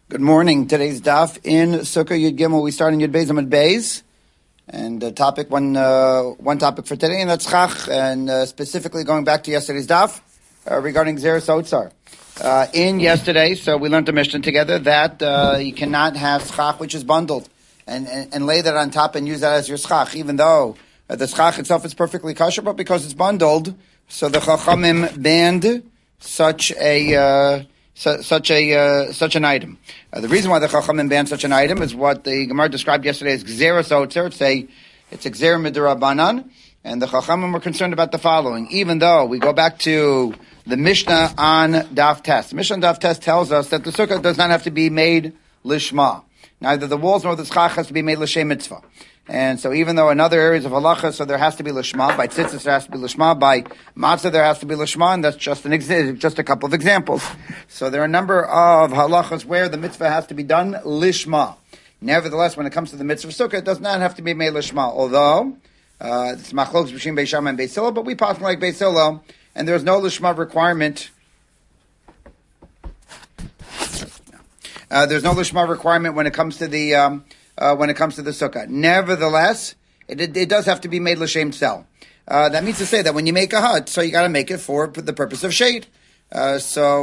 Good morning. Today's daf in Sukkah Yud Gimel. We start in Yud Beis Amud Beis, and one topic for today, and that's Chach, and specifically going back to yesterday's daf regarding Zeres Otzar. In yesterday, so we learned the Mishnah together that you cannot have Chach which is bundled, and lay that on top and use that as your Chach, even though the Chach itself is perfectly kosher, but because it's bundled, so the Chachamim banned such an item. The reason why the Chachamim banned such an item is what the Gemara described yesterday as Gzeras Otzer. It's a Gzer Midrabanan, and the Chachamim were concerned about the following. Even though we go back to the Mishnah on Daf Tes. The Mishnah on Daf Tes tells us that the Sukkah does not have to be made Lishma. Neither the walls nor the Schach has to be made L'Shem Mitzvah. And so even though in other areas of halacha, so there has to be lishma, by tzitzis there has to be lishma, by matzah there has to be lishma, and that's just just a couple of examples. So there are a number of halachas where the mitzvah has to be done lishma. Nevertheless, when it comes to the mitzvah sukkah, it does not have to be made lishma, although it's machlokes between Beis Shammai and Beis Hillel, but we pass like Beis Hillel, and there's no lishma requirement. There's no lishma requirement when it comes to the sukkah. Nevertheless, it does have to be made l'shem tzel. That means to say that when you make a hut, so you got to make it for the purpose of shade. That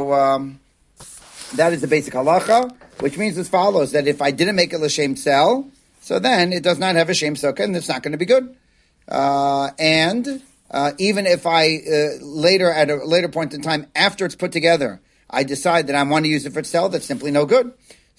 is the basic halacha, which means as follows: that if I didn't make it l'shem tzel, so then it does not have a shem sukkah, and it's not going to be good. Even if I at a later point in time, after it's put together, I decide that I want to use it for tzel, that's simply no good.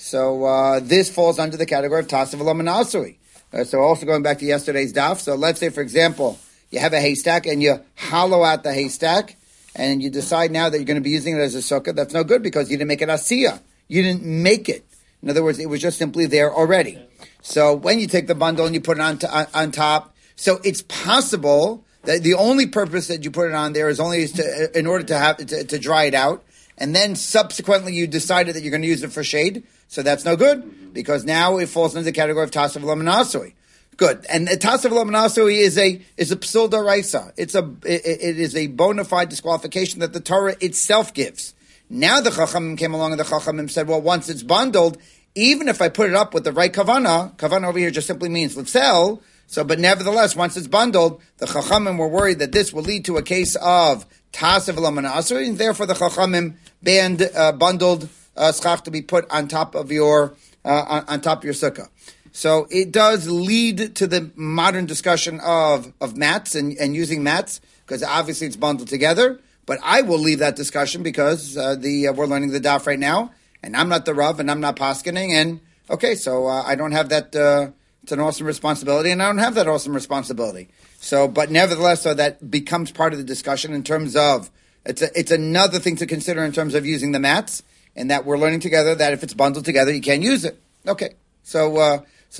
So this falls under the category of Tasav Lo Manasui. So also going back to yesterday's daf. So let's say, for example, you have a haystack and you hollow out the haystack, and you decide now that you're going to be using it as a sukkah. That's no good because you didn't make it asiyah. You didn't make it. In other words, it was just simply there already. So when you take the bundle and you put it on top, so it's possible that the only purpose that you put it on there is only in order to dry it out. And then subsequently you decided that you're going to use it for shade. So that's no good, because now it falls into the category of Tasav Lo Manasui. Good. And Tasav Lo Manasui is a psul d'oraisa. It is a bona fide disqualification that the Torah itself gives. Now the Chachamim came along and the Chachamim said, well, once it's bundled, even if I put it up with the right kavana over here just simply means litzel. So, but nevertheless, once it's bundled, the Chachamim were worried that this will lead to a case of Tasav Lo Manasui, and therefore the Chachamim banned bundled schach to be put on top of your sukkah. So it does lead to the modern discussion of mats and using mats, because obviously it's bundled together. But I will leave that discussion because we're learning the daf right now, and I'm not the Rav and I'm not paskening. And okay, so I don't have that. It's an awesome responsibility, and I don't have that awesome responsibility. So, but nevertheless, so that becomes part of the discussion in terms of it's another thing to consider in terms of using the mats. And that we're learning together that if it's bundled together, you can't use it. Okay, so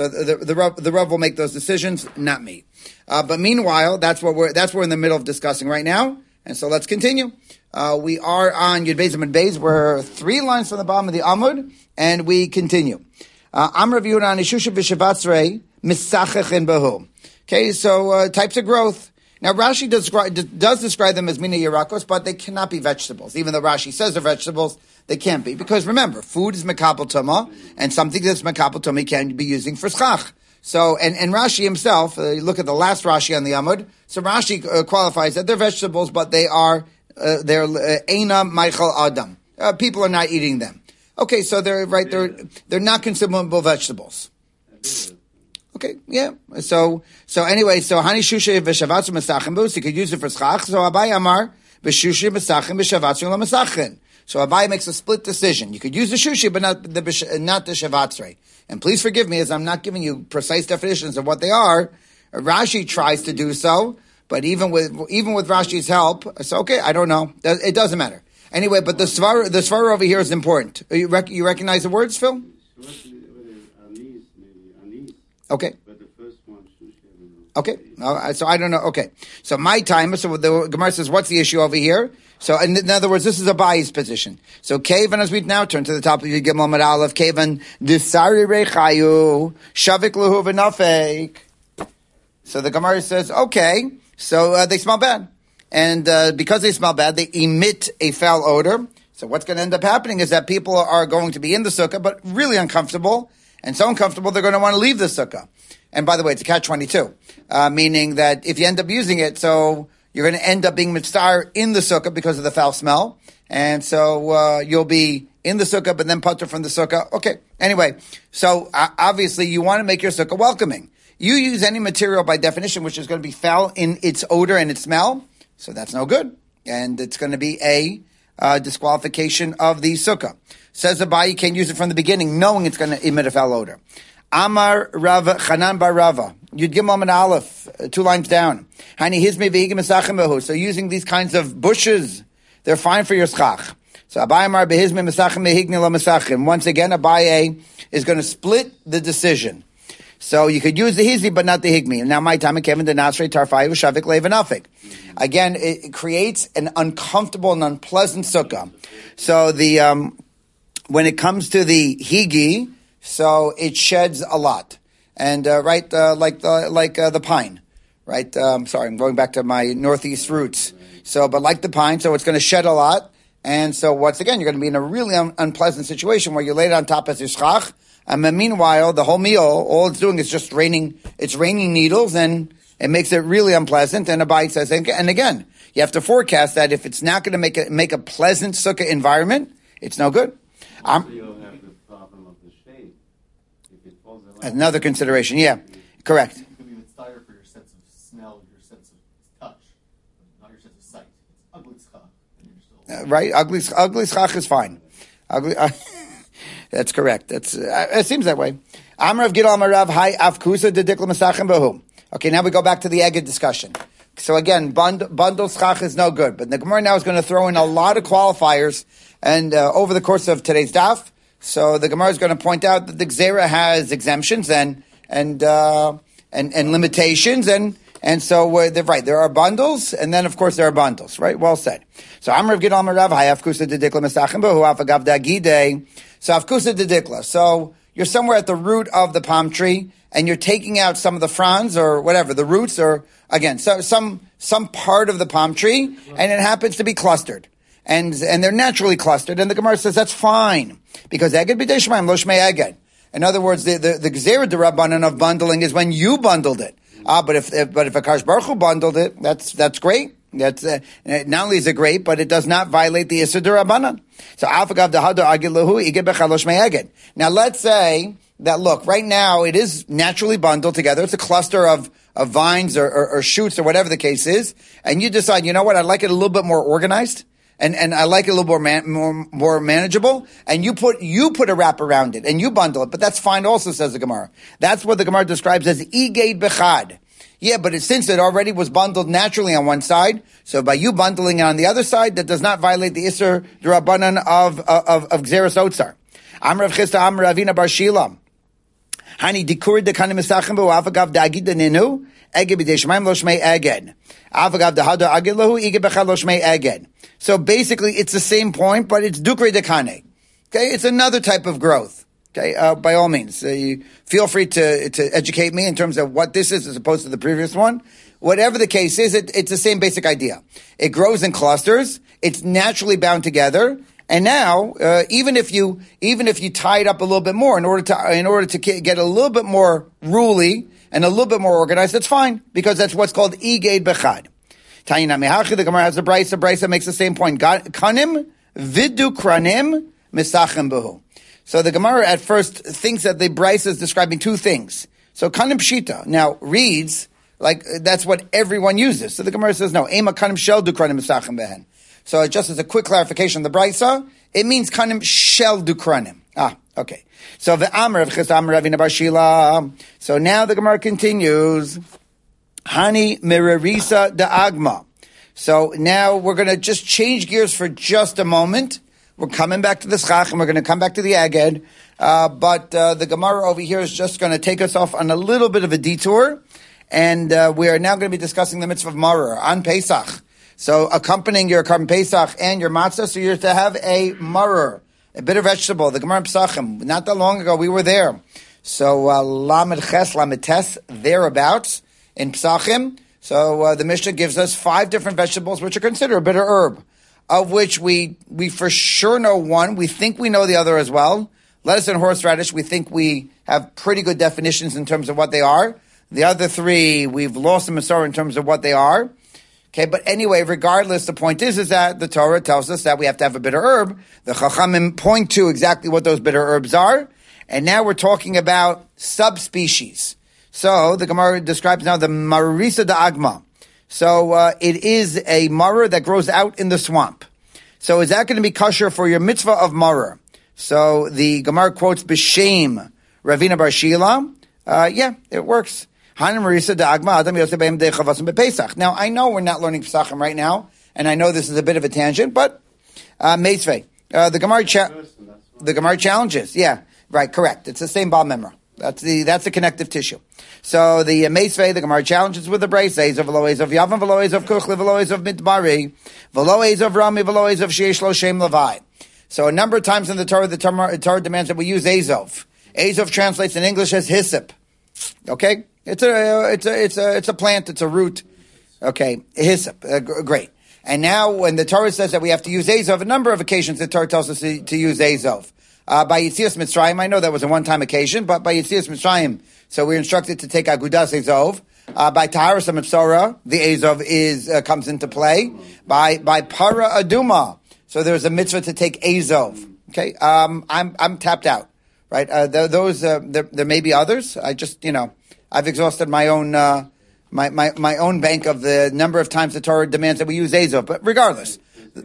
the Rav will make those decisions, not me. But meanwhile, that's what we're in the middle of discussing right now. And so let's continue. We are on Yud Beis Amud Beis. We're 3 lines from the bottom of the Amud, and we continue. Amar Rav Yehuda Ishusha v'Shevatzrei misachechin bahu. Okay, so types of growth. Now, Rashi does describe them as mina yirakos, but they cannot be vegetables. Even though Rashi says they're vegetables, they can't be. Because remember, food is mekabel tuma, and something that's mekabel tuma can be using for schach. So, and Rashi himself, you look at the last Rashi on the Amud, so Rashi qualifies that they're vegetables, but they're eina meichel adam. People are not eating them. Okay, so they're not consumable vegetables. Okay, yeah. So anyway, so hani shusha v'shavatzu mesachim bus, you could use it for schach. So Abai Amar b'shusha mesachim v'shavatzu l'mesachin. So Abai makes a split decision. You could use the shushi, but not the shavatzrei. And please forgive me, as I'm not giving you precise definitions of what they are. Rashi tries to do so, but even with Rashi's help, so okay, I don't know. It doesn't matter. Anyway, but the svar over here is important. You recognize the words, Phil? Okay. But the first one, okay. So I don't know. Okay. So my time. So the Gemara says, what's the issue over here? So in other words, this is a Abai's position. So Kevan, as we now turn to the top of the Gimel Amud Aleph, Kevan disari rechayu shavik luhu v'nafek. So the Gemara says, okay. So they smell bad, and because they smell bad, they emit a foul odor. So So what's going to end up happening is that people are going to be in the sukkah, but really uncomfortable, and so uncomfortable they're going to want to leave the sukkah. And by the way, it's a catch-22, meaning that if you end up using it, so you're going to end up being mitzvah in the sukkah because of the foul smell, and so you'll be in the sukkah, but then putter from the sukkah. Okay, anyway, so obviously you want to make your sukkah welcoming. You use any material by definition which is going to be foul in its odor and its smell, so that's no good. And it's going to be a disqualification of the sukkah. Says Abai, you can't use it from the beginning, knowing it's going to emit a foul odor. Amar Rava, Chanan bar Rava, Yud Gimel and Aleph, 2 lines down. Hani hizmi v'higim mesachim behu. So using these kinds of bushes, they're fine for your schach. So Abai Amar behizmi mesachim v'higni lo mesachim. Once again, Abai is going to split the decision. So you could use the hizmi, but not the higmi. Now, my time, Kevin, the nasrei tarfayu shavik levanafik. Again, it creates an uncomfortable and unpleasant sukkah. So when it comes to the higi, so it sheds a lot, and like the pine, right? Sorry, I'm going back to my northeast roots. So, but like the pine, so it's going to shed a lot, and so once again, you're going to be in a really unpleasant situation where you lay it on top as your schach. And meanwhile, the whole meal, all it's doing is just raining. It's raining needles, and it makes it really unpleasant. And Abai says, and again, you have to forecast that if it's not going to make a pleasant sukkah environment, it's no good. You'll have the problem of the shade. If it falls in Another consideration, yeah, correct. It could be mitzvah for your sense of smell, your sense of touch, not your sense of sight. It's ugly schach, and you're still Right, ugly schach is fine. Ugly. That's correct. It seems that way. Amar of Gidal Amarav Hai Afkusa Dedikla Masachim Bahu. Okay, now we go back to the Eged discussion. So again, bundle schach is no good, but the Gemara now is going to throw in a lot of qualifiers, and over the course of today's daf, so the Gemara is going to point out that the Gzera has exemptions and limitations, and so they're right. There are bundles, and then of course there are bundles. Right, well said. So Amar of Gidal Amarav Hai Afkusa Dedikla Masachim Bahu Afagav Dagide. So Afkusa Dedikla. So you're somewhere at the root of the palm tree, and you're taking out some of the fronds or whatever, the roots, or again, so some part of the palm tree, and it happens to be clustered. And they're naturally clustered, and the Gemara says that's fine, because Eged b'dei Shemaim lo shmei Eged. In other words, the Gzera d'Rabbanan of bundling is when you bundled it. But if Akash Baruch Hu bundled it, that's great. That's not only is it great, but it does not violate the Issur d'Rabbanan. So Afagav dehadar agid lahu iged bechad lo shmei Eged. Now let's say that, look, right now it is naturally bundled together. It's a cluster of vines or shoots or whatever the case is, and you decide, you know what, I'd like it a little bit more organized, and I like it a little more manageable, and you put a wrap around it and you bundle it, but that's fine also, says the Gemara. That's what the Gemara describes as iged bechad. Yeah, but since it already was bundled naturally on one side, so by you bundling it on the other side, that does not violate the Issur d'Rabbanan of Gzeras Otzar. Amar Rav Chisda Amar Ravina Bar Shila. Hani dikur dekanim misachim bu avagav dagid deninu eged b'dei Shemaim lo shmei Eged. Avagav dehadar agid lahu iged bechad lo shmei Eged. So basically, it's the same point, but it's dukre dekane. Okay, it's another type of growth. Okay, by all means, you feel free to educate me in terms of what this is as opposed to the previous one. Whatever the case is, it's the same basic idea. It grows in clusters. It's naturally bound together. And now, even if you tie it up a little bit more in order to get a little bit more ruly and a little bit more organized, that's fine, because that's what's called iged bechad. Tayina mehachi, the Gemara has a brisa. Brisa makes the same point. Kanim vidu kranim misachem behu. So the Gemara at first thinks that the brisa is describing two things. So kanim pshita now reads like that's what everyone uses. So the Gemara says no. Ema kanim shel dukranim misachem behen. So just as a quick clarification of the brisa, it means kanim shel dukranim. Okay. So the Amar of Chisam Ravina Bar Shila. So now the Gemara continues. Hani mirarisa da agma. So now we're going to just change gears for just a moment. We're coming back to the schach, and we're going to come back to the Eged. But the Gemara over here is just going to take us off on a little bit of a detour. And we are now going to be discussing the mitzvah of maror on Pesach. So accompanying your Karban Pesach and your matzah, so you're to have a maror, a bitter vegetable. The Gemara in Pesachim, not that long ago, we were there. So Lamed Ches, Lamed Tes, thereabouts in Pesachim. So the Mishnah gives us 5 different vegetables which are considered a bitter herb. of which we for sure know one. We think we know the other as well. Lettuce and horseradish, we think we have pretty good definitions in terms of what they are. The other three, we've lost the Masorah in terms of what they are. Okay, but anyway, regardless, the point is that the Torah tells us that we have to have a bitter herb. The Chachamim point to exactly what those bitter herbs are. And now we're talking about subspecies. So the Gemara describes now the Marisa Agma. So it is a maror that grows out in the swamp. So is that going to be kosher for your mitzvah of maror? So the Gemara quotes B'Shem Ravina Bar Shila. Yeah, it works. Now I know we're not learning Pesachim right now, and I know this is a bit of a tangent, but Meisvei. The Gemara challenges. Yeah, right, correct. It's the same Baal Memra. That's the connective tissue. So the Meisvei, the Gemara challenges with the braces of veloes of Yavam, veloes of Kuchli, veloes of Midbari, veloes of Rami, veloes of Sheish Lo Shem Levi. So a number of times in the Torah Torah demands that we use Azov. Azov translates in English as hyssop. Okay, it's a plant. It's a root. Okay, hyssop. Great. And now, when the Torah says that we have to use Azov, a number of occasions the Torah tells us to use Azov. By Yitzias Mitzrayim, I know that was a one-time occasion, but by Yitzias Mitzrayim, so we're instructed to take Agudas Azov. By Taharas HaMetzora, the Azov comes into play. By Para Aduma, so there's a mitzvah to take Azov. Okay, I'm tapped out. Right, there may be others. I just, I've exhausted my own my own bank of the number of times the Torah demands that we use Azov. But regardless,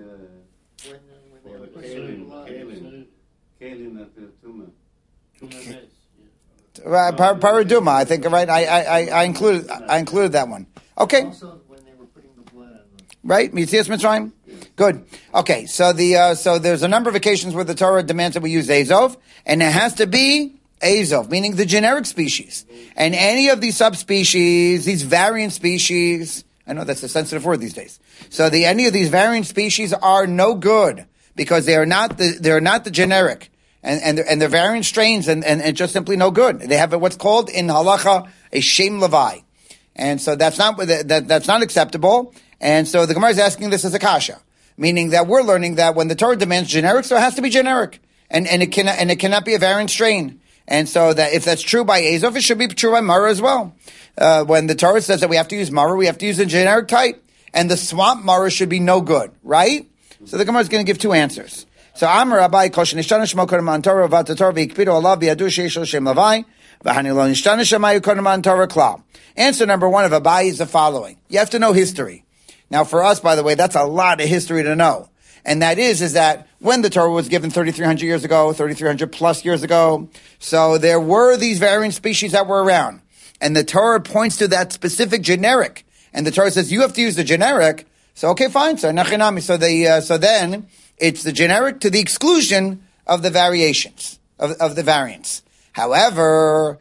Paraduma, I think, right? I included that one. Okay. Also, when they were putting the blood on the... Right, Yitzias Mitzrayim. Good. Okay, so there's a number of occasions where the Torah demands that we use Azov, and it has to be Azov, meaning the generic species. And any of these subspecies, these variant species, I know that's a sensitive word these days. So any of these variant species are no good because they are not the generic, and they're variant strains, and just simply no good. They have what's called in halacha a shem levi, and so that's not acceptable. And so the Gemara is asking this as a kasha, meaning that we're learning that when the Torah demands generic, so it has to be generic, and it cannot be a variant strain. And so that if that's true by Azov, it should be true by Maror as well. When the Torah says that we have to use Maror, we have to use a generic type, and the swamp Maror should be no good, right? So the Gemara is going to give two answers. So Amar Abai Koshin Ishtana Shmo Korban Torah Vata Torah V'Ikpidu Alav B'Yadu Sheish Lo Shem Lavai V'Hani Lo Nishtana Shemayu Korban Torah Klal. Answer number one of Abai is the following: you have to know history. Now, for us, by the way, that's a lot of history to know. And that is that when the Torah was given 3,300 years ago, 3,300 plus years ago, so there were these variant species that were around. And the Torah points to that specific generic. And the Torah says, you have to use the generic. So, okay, fine, so nachinami. So then, it's the generic to the exclusion of the variations, of the variants. However,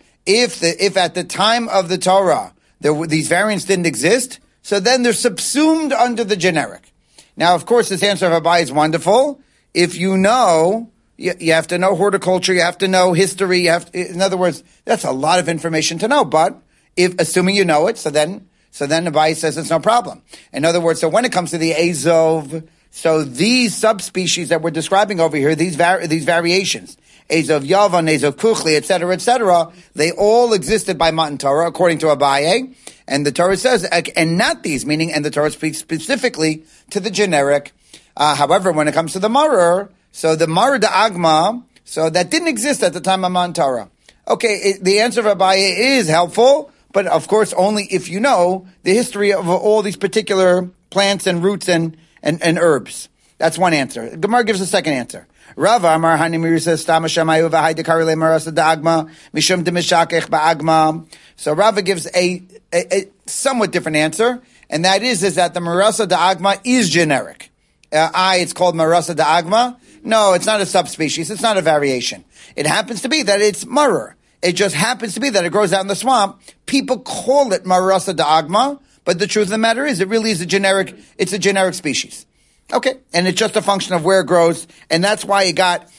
if at the time of the Torah, these variants didn't exist, so then they're subsumed under the generic. Now, of course, this answer of Abai is wonderful. If you know, you have to know horticulture, you have to know history, in other words, that's a lot of information to know, but assuming you know it, so then Abai says it's no problem. In other words, so when it comes to the Azov, so these subspecies that we're describing over here, these variations, Azov Yavan, Azov Kuchli, etc., they all existed by Matan Torah, according to Abaye. And the Torah says, and not these, meaning, and the Torah speaks specifically to the generic. However, when it comes to the Maror, so the Maror de Agma, so that didn't exist at the time of Matan Torah. Okay, the answer of Abaye is helpful, but of course only if you know the history of all these particular plants and roots and herbs. That's one answer. Gemara gives a second answer. Rava Amar Hani Mirisa Stama Shamayu V'Hai Dekarle Marasa Da'agma Mishum Demishakech Ba'agma. So Rava gives a somewhat different answer, and that is that the Marasa Da'agma is generic. It's called Marasa Da'agma. No, it's not a subspecies. It's not a variation. It happens to be that it's Maror. It just happens to be that it grows out in the swamp. People call it Marasa Da'agma, but the truth of the matter is it really is it's a generic species. Okay, and it's just a function of where it grows, and that's why it got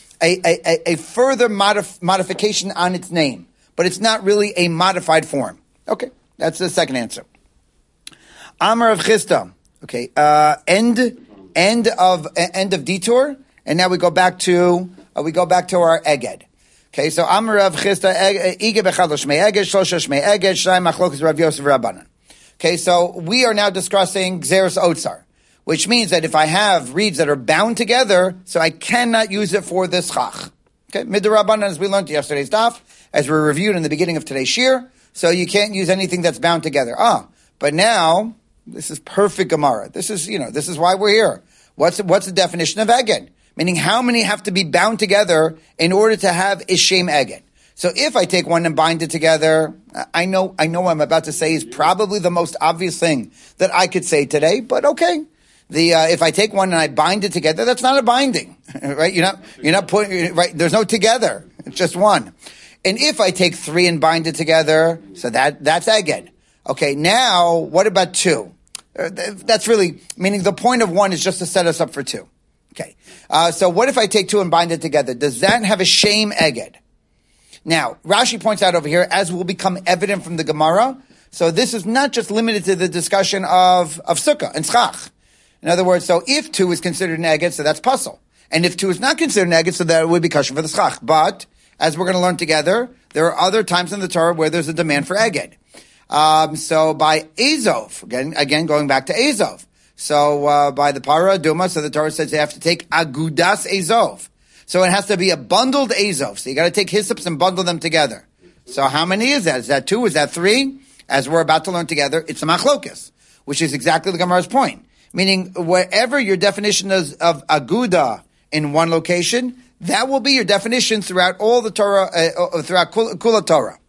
a further modification on its name. But it's not really a modified form. Okay, that's the second answer. Amar of Chisda. Okay, end End of detour, and now we go back to our eged. Okay, so Amar Rav Chisda Ige Bechad Shmei Eged Shlosha Shmei Eged Shnai Machlokas Rav Yosef Rabbanan. Okay, so we are now discussing Xeris Otsar, which means that if I have reeds that are bound together, so I cannot use it for this chach. Okay, Midrabanan, as we learned yesterday's daf, as we reviewed in the beginning of today's shir, so you can't use anything that's bound together. But now, this is perfect Gemara. This is why we're here. What's the definition of eged? Meaning how many have to be bound together in order to have Ishem eged? So if I take one and bind it together, I know what I'm about to say is probably the most obvious thing that I could say today, but okay. If I take one and I bind it together, that's not a binding, right? You're not putting, right? There's no together. It's just one. And if I take three and bind it together, so that's eged. Okay. Now, what about two? That's really, meaning the point of one is just to set us up for two. Okay. So what if I take two and bind it together? Does that have a shame eged? Now, Rashi points out over here, as will become evident from the Gemara, so this is not just limited to the discussion of sukkah and schach. In other words, so if two is considered an eged, so that's puzzle. And if two is not considered an eged, so that would be kosher for the schach. But, as we're going to learn together, there are other times in the Torah where there's a demand for eged. So by Azov, again going back to Azov. So by the Para Duma, so the Torah says they have to take Agudas Azov. So it has to be a bundled Azov. So you got to take hyssops and bundle them together. So how many is that? Is that two? Is that three? As we're about to learn together, it's a machlokas, which is exactly the Gemara's point. Meaning, wherever your definition is of Aguda in one location, that will be your definition throughout all the Torah, throughout Kula Torah.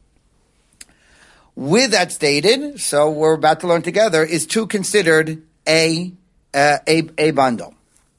With that stated, so we're about to learn together, is two considered a bundle?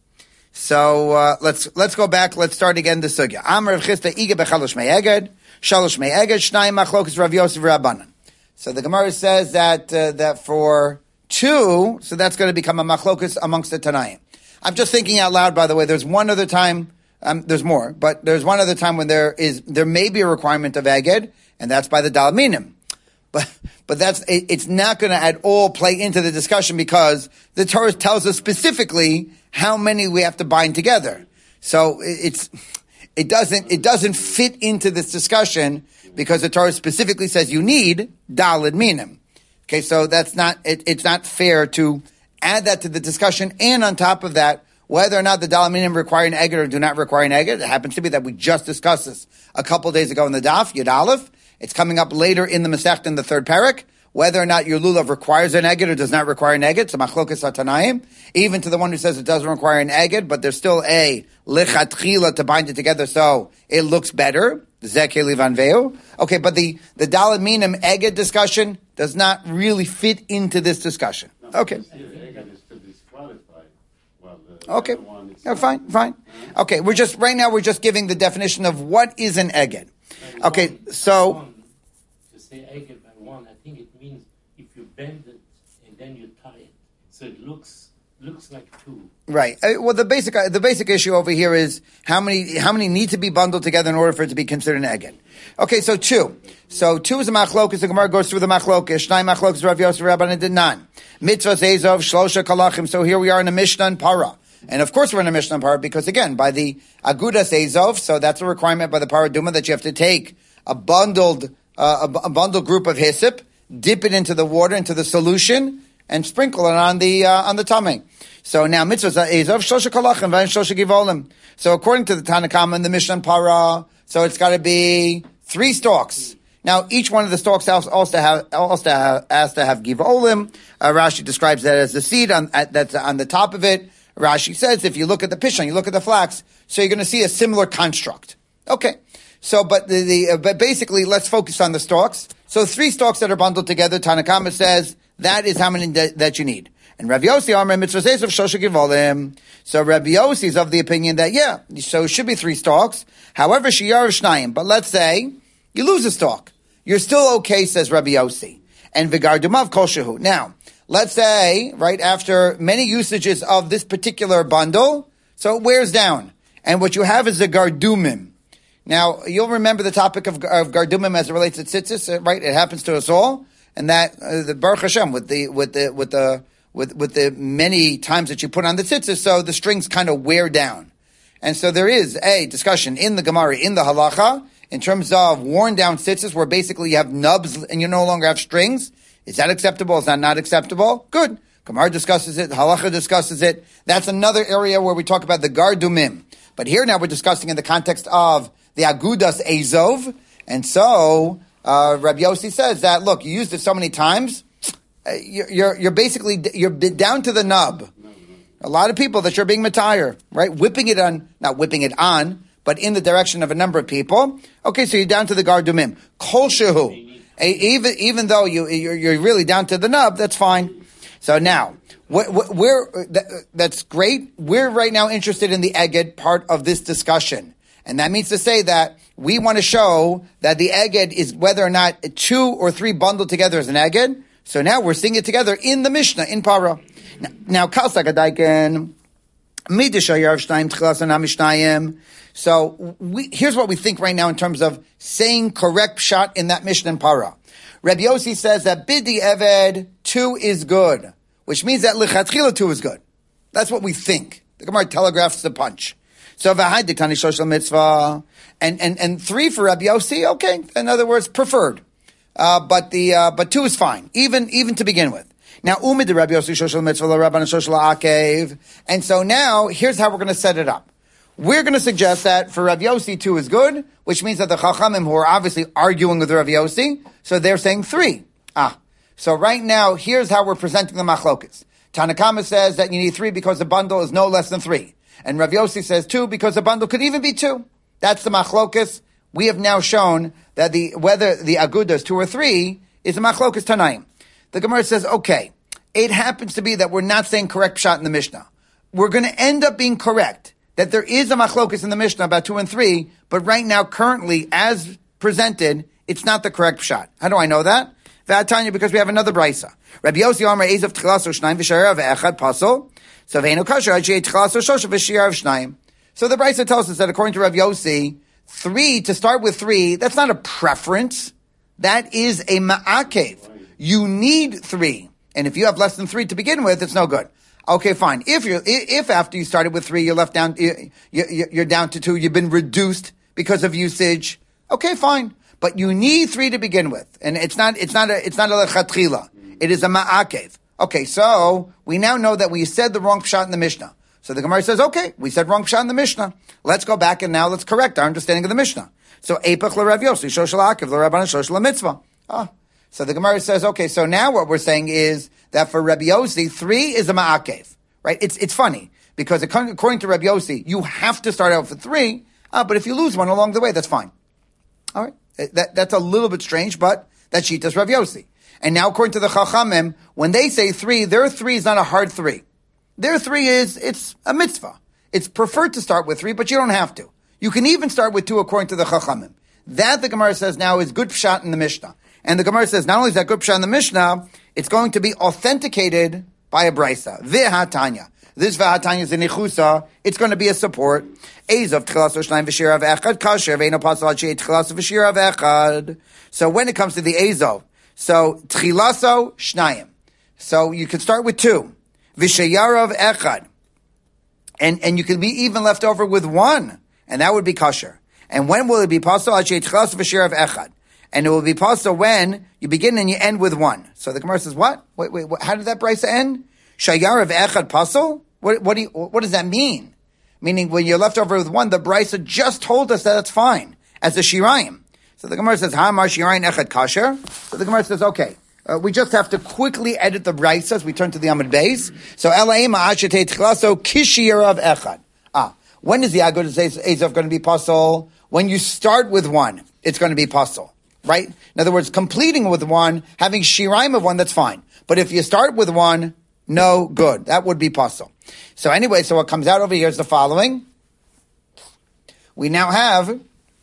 So let's go back. Let's start again the sugya. Amar Rav Chisda Ige Bechalosh Shmei Eged Shalosh Shmei Eged Shnai Machlokas Rav Yosef Rabbanan. So the Gemara says that for two, so that's going to become a machlokas amongst the Tanaim. I'm just thinking out loud. By the way, there's one other time. There's more, but there's one other time when there may be a requirement of eged, and that's by the dalaminim. But it's not going to at all play into the discussion because the Torah tells us specifically how many we have to bind together. So it doesn't fit into this discussion because the Torah specifically says you need dalid minim. Okay, so it's not fair to add that to the discussion. And on top of that, whether or not the dalid minim require an eged or do not require an eged, it happens to be that we just discussed this a couple days ago in the daf Yud Aleph. It's coming up later in the Masechta in the third parak. Whether or not your lulav requires an eged or does not require an eged, so machlokas hatanaim. Even to the one who says it doesn't require an eged, but there's still a lichatchila to bind it together, so it looks better. Zeke livan veu. Okay, but the daled minim eged discussion does not really fit into this discussion. Okay. Okay. Fine. Okay, we're just giving the definition of what is an eged. Okay, so to say eged by one, I think it means if you bend it and then you tie it, so it looks like two. Right. Well, the basic issue over here is how many need to be bundled together in order for it to be considered an eged. Okay, so two. So two is a machlokas. The Gemara goes through the machlokas. Shnai machlokas Rav Yosef Rabbanan did none. Mitzvahs Ezov Shlosha Kalachim. So here we are in a Mishnah and Para. And of course we're in a Mishnah Parah because again, by the Agudas Azov, so that's a requirement by the Paraduma that you have to take a bundled group of hyssop, dip it into the water, into the solution, and sprinkle it on the tummy. So now mitzvah Azov Shosha Kalachim and Shosha Givolim. So according to the Tanakama and the Mishnah Parah, so it's got to be 3 stalks. Now each one of the stalks also has to have Givolim. Rashi describes that as the seed that's on the top of it. Rashi says, if you look at the pishon, you look at the flax, so you're going to see a similar construct. Okay. So, but but basically, let's focus on the stalks. So 3 stalks that are bundled together, Tanakama says, that is how many that you need. And Rabbi Yossi, Amar Mitzvah says of Shosha Givolim. So Rabbi Yossi is of the opinion that, so it should be 3 stalks. However, Shiyar Shnayim. But let's say, you lose a stalk. You're still okay, says Rabbi Yossi. And Vigardumav Kol Shehu. Now, let's say, right after many usages of this particular bundle, so it wears down. And what you have is a gardumim. Now, you'll remember the topic of gardumim as it relates to tzitzis, right? It happens to us all. And that, the Baruch Hashem, with the with the many times that you put on the tzitzis, so the strings kind of wear down. And so there is a discussion in the Gemara, in the halacha, in terms of worn down tzitzis, where basically you have nubs and you no longer have strings. Is that acceptable? Is that not acceptable? Good. Gemara discusses it. Halacha discusses it. That's another area where we talk about the gardumim. But here now we're discussing in the context of the agudas ezov. And so, Rabbi Yossi says that, look, you used it so many times, you're basically down to the nub. A lot of people that you're being matire, right? Not whipping it on, but in the direction of a number of people. Okay, so you're down to the gardumim. Kol shehu. Even though you're really down to the nub, that's fine. So now, that's great. We're right now interested in the eged part of this discussion. And that means to say that we want to show that the eged is whether or not 2 or 3 bundled together as an eged. So now we're seeing it together in the Mishnah, in Para. Now, so here's what we think right now in terms of saying correct pshat in that Mishnah in Para. Rabbi Yossi says that bidi eved 2 is good, which means that lichatchila 2 is good. That's what we think. The Gemara telegraphs the punch. So v'hai diktani shoshel mitzvah and 3 for Rabbi Yossi. Okay, in other words, preferred. But 2 is fine, even to begin with. Now, umid the Rabbi Yossi shoshel mitzvah rabban shoshel akev. And so now, here's how we're going to set it up. We're going to suggest that for Rabbi Yossi 2 is good, which means that the Chachamim, who are obviously arguing with Rabbi Yossi, so they're saying 3. So right now, here's how we're presenting the machlokas. Tanakama says that you need 3 because the bundle is no less than 3. And Rabbi Yossi says 2 because the bundle could even be 2. That's the machlokas. We have now shown that whether the agudas 2 or 3 is a machlokas tanaim. The Gemara says, okay, it happens to be that we're not saying correct pshat in the Mishnah. We're going to end up being correct that there is a machlokas in the Mishnah about 2 and 3, but right now, currently, as presented, it's not the correct pshat. How do I know that? V'atanya, because we have another brisa. Rabbi Yossi Amar Ezav Tchilaso Shnayim V'Sharav Ve'echad Pasol. So Ve'enu Kasher Ajei Tchilaso Shosha V'Shirav Shnayim. So the brisa tells us that according to Rabbi Yossi, 3, to start with 3, that's not a preference. That is a ma'akev. You need 3. And if you have less than 3 to begin with, it's no good. Okay, fine. If after you started with 3, you're left down, you're down to 2, you've been reduced because of usage. Okay, fine. But you need 3 to begin with. And it's not a lechatchila. It is a ma'akev. Okay, so we now know that we said the wrong pshat in the Mishnah. So the Gemara says, okay, we said wrong pshat in the Mishnah. Let's go back and now let's correct our understanding of the Mishnah. So, Eipach l'Rav Yossi, shoshel akev, l'Rabban shoshel mitzvah. So the Gemara says, okay, so now what we're saying is that for Rabbi Yossi, 3 is a ma'akev, right? It's funny, because according to Rabbi Yossi, you have to start out with 3, but if you lose one along the way, that's fine. All right? That's a little bit strange, but that's Shitas Rabbi Yossi. And now according to the Chachamim, when they say 3, their 3 is not a hard 3. Their 3 it's a mitzvah. It's preferred to start with 3, but you don't have to. You can even start with 2 according to the Chachamim. That, the Gemara says now, is good pshat in the Mishnah. And the Gemara says, not only is that good pshat in the Mishnah, it's going to be authenticated by a brisa. V'hatanya. This v'hatanya is a nichusa. It's going to be a support. Ezav tchilaso shnayim v'shirav echad kasher ve'eno pasal adshei tchilaso v'shirav echad. So when it comes to the Ezav, so tchilaso shnayim. So you could start with 2. V'shirav echad. And you can be even left over with 1. And that would be kasher. And when will it be pasal adshei tchilaso v'shirav echad? And it will be possible when you begin and you end with 1. So the Gemara says, what? Wait, how did that brisa end? Shayar of echad pasal? What does that mean? Meaning when you're left over with 1, the brisa just told us that it's fine as a shirayim. So the Gemara says, Ha'amar shirayim echad kasher? So the Gemara says, okay, we just have to quickly edit the brisa as we turn to the Amud Beis. So Elaim ha'ashetei tchilaso kishir of echad. When is the Agud Ezav going to be pasal? When you start with 1, it's going to be pasal. Right? In other words, completing with 1, having shiraim of 1, that's fine. But if you start with 1, no good. That would be possible. So anyway, so what comes out over here is the following. We now have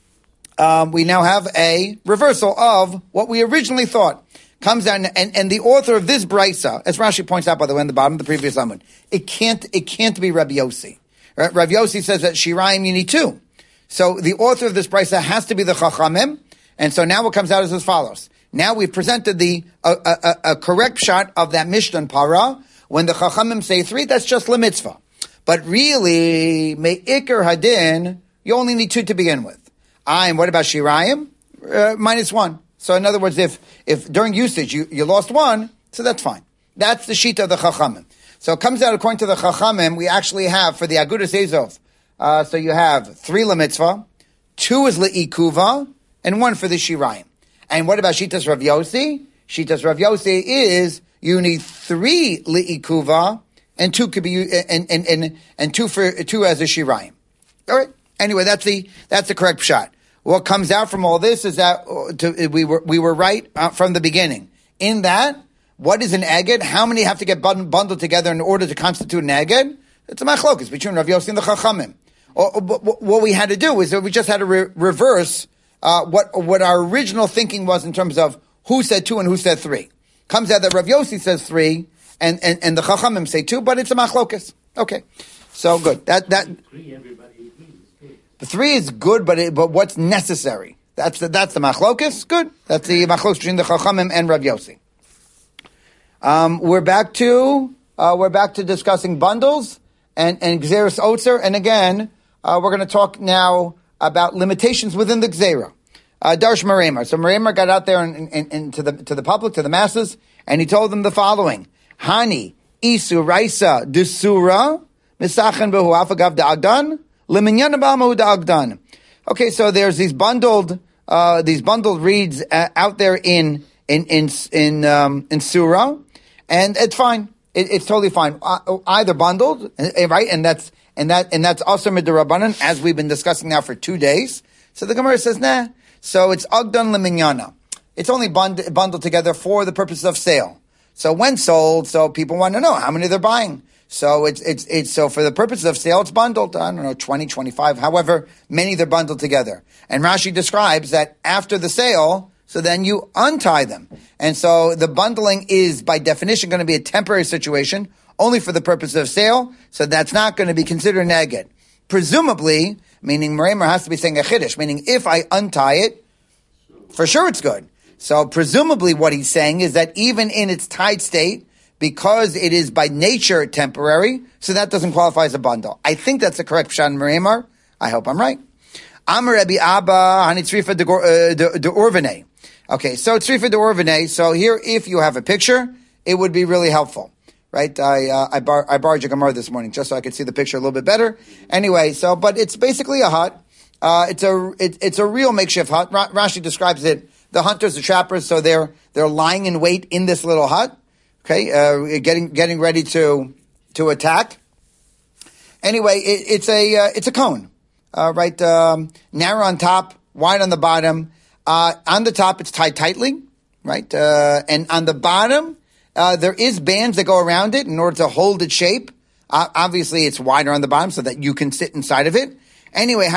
a reversal of what we originally thought. Comes down, and the author of this brisa, as Rashi points out, by the way, in the bottom of the previous Amud, it can't be Rabbi Yossi. Right? Rabbi Yossi says that shiraim you need 2. So the author of this brisa has to be the Chachamim. And so now what comes out is as follows. Now we've presented a correct shot of that Mishnah in Para, When the Chachamim say 3, that's just lemitzvah. But really, me'ikr hadin, you only need 2 to begin with. And what about shirayim? -1. So in other words, if during usage you lost 1, so that's fine. That's the shita of the Chachamim. So it comes out according to the Chachamim, we actually have for the Agudas Ezov, so you have 3 lemitzvah, 2 is le'ikuva, and 1 for the shirayim. And what about shitas Rav Yossi? Shitas Rav Yossi is you need 3 le'ikuva, and 2 could be and 2 as a shirayim. All right. Anyway, that's the correct shot. What comes out from all this is that we were right from the beginning. In that, what is an eged? How many have to get bundled together in order to constitute an eged? It's a machlokas between Rav Yossi and the Chachamim. What we had to do is that we just had to reverse what our original thinking was in terms of who said 2 and who said 3. Comes out that Rav Yossi says 3 and the Chachamim say 2, but it's a machlokas. Okay, so good. That 3, everybody agrees. Good. The 3 is good, but what's necessary? That's the machlokas. Good. That's the machlokas between the Chachamim and Rav Yossi. We're back to discussing bundles and Gzeras Otzer, and again, we're going to talk now about limitations within the Gzera. Darsh Meremar. So Meremar got out there and to the public, to the masses, and he told them the following: Hani isu raisa desura misachen behu afagav da'agdan liminyan b'amahu da'agdan. Okay, so there's these bundled reeds out there in surah, and it's fine. It's totally fine. Either bundled, right? And that's also midrabanan, as we've been discussing now for 2 days. So the Gemara says, nah. So it's agdan leminyana. It's only bundled together for the purpose of sale. So when sold, so people want to know how many they're buying. So it's so for the purposes of sale, it's bundled. I don't know, 20, 25, however many they're bundled together. And Rashi describes that after the sale, so then you untie them. And so the bundling is by definition going to be a temporary situation, only for the purpose of sale. So that's not going to be considered an eged. Presumably, meaning Meremar has to be saying a chiddush, meaning if I untie it, for sure it's good. So presumably what he's saying is that even in its tied state, because it is by nature temporary, so that doesn't qualify as a bundle. I think that's the correct pshat in Meremar. I hope I'm right. Amar Rabbi Abba Hanitzrifa de Orvene. Okay, so Tzrifa de Orvene. So here, if you have a picture, it would be really helpful, right? I borrowed your Gemara this morning just so I could see the picture a little bit better. Anyway, but it's basically a hut. It's a real makeshift hut. Rashi describes it. The hunters, the trappers, so they're lying in wait in this little hut. Okay, getting ready to attack. Anyway, it's a cone, right? Narrow on top, wide on the bottom. On the top, it's tied tightly, right? And on the bottom, there is bands that go around it in order to hold its shape. Obviously, it's wider on the bottom so that you can sit inside of it. Anyway,